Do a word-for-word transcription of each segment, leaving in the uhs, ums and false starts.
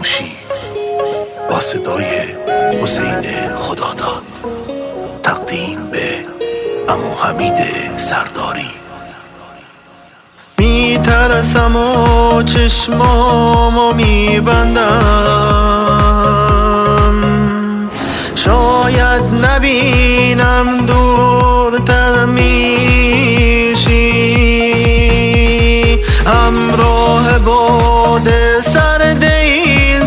خاموشی با صدای حسین خداداد، تقدیم به عمو حمید سرداری. میترسم و چشمامو میبندم، شاید نبینم دورتر میشی، همراه باد سرد این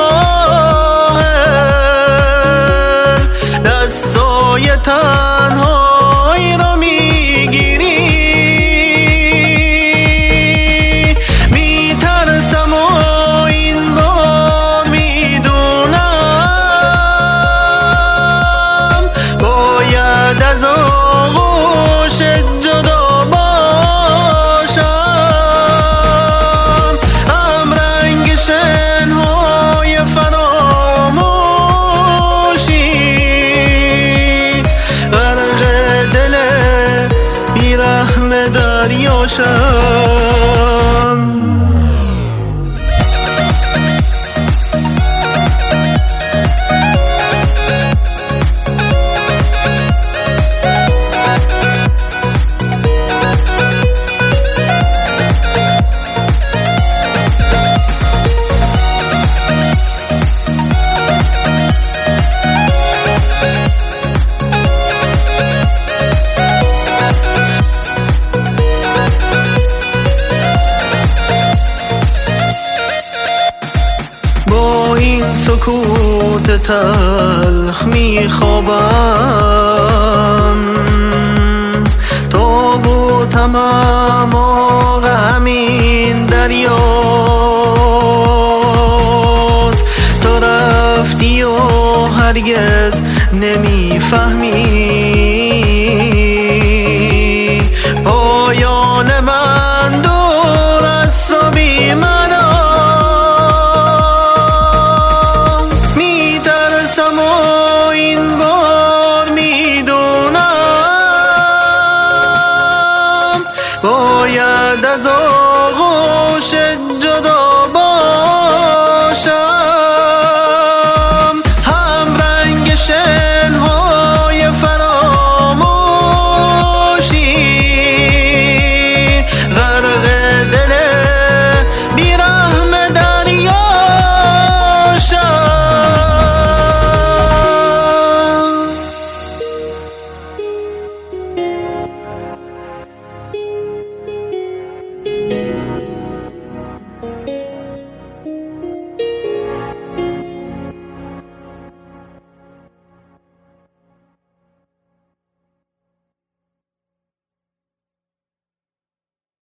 ساحل دستای تنهایی رو میگیری. میترسم و این بار میدونم باید از آغوشت جدا باشم، هم رنگ شنهای فراموشی غرق دل بیرحم دریاشم. این سکوت تلخ میخوابم، تابوتم اما همین دریاست. تو رفتی و هرگز نمیفهمی پایان من دور از تو بی مناست. باید از آغوشت